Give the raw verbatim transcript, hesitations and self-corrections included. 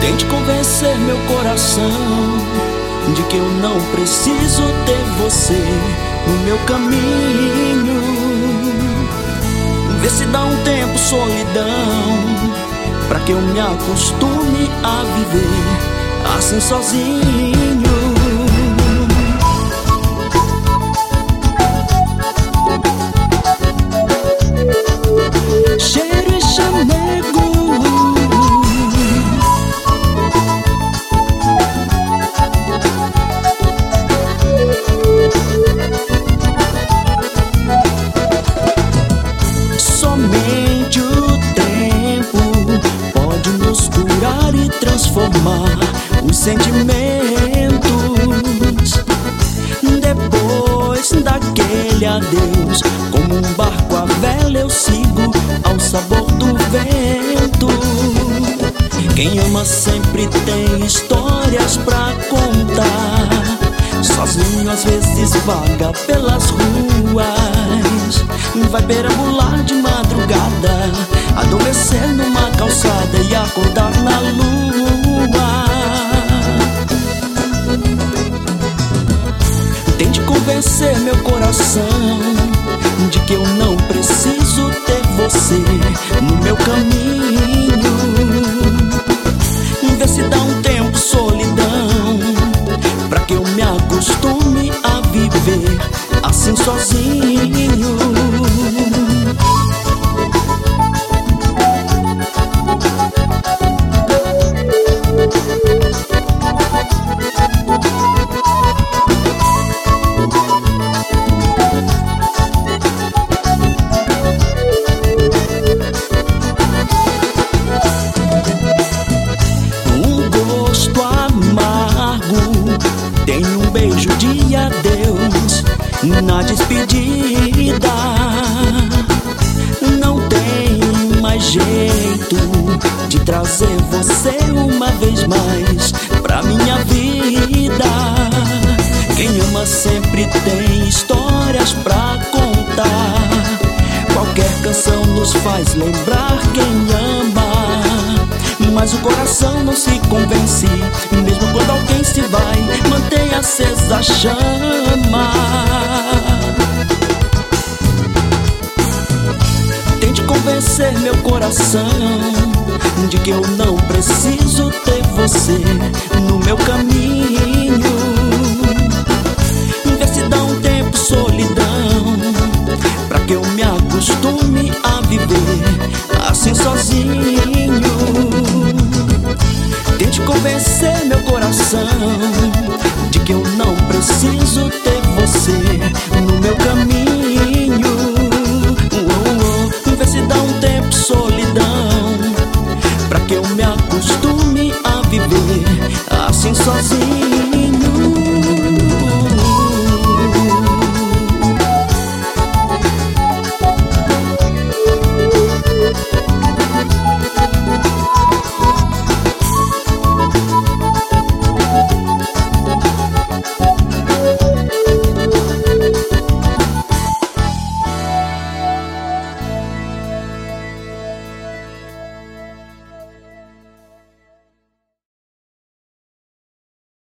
Tente convencer meu coração de que eu não preciso ter você no meu caminho. Vê se dá um tempo solidão, pra que eu me acostume a viver assim sozinho. Cheiro e chamego, somente o tempo pode nos curar e transformar os sentimentos. Depois daquele adeus, como um barco à vela eu sigo ao sabor do vento. Quem ama sempre tem histórias pra contar. Sozinho às vezes vaga pelas ruas, vai perambular de madrugada, adormecer numa calçada e acordar na lua. Tente convencer meu coração de que eu não preciso ter você no meu caminho. Vê se dá um tempo solidão, pra que eu me acostume a viver assim sozinho. Tem um beijo de adeus na despedida. Não tem mais jeito de trazer você uma vez mais pra minha vida. Quem ama sempre tem histórias pra contar. Qualquer canção nos faz lembrar quem ama, mas o coração não se convence. Mesmo quando alguém se vai, mantém acesa a chama. Tente convencer meu coração de que eu não preciso ter você no meu caminho. Vê se dá um tempo solidão, pra que eu me acostume a viver assim sozinho.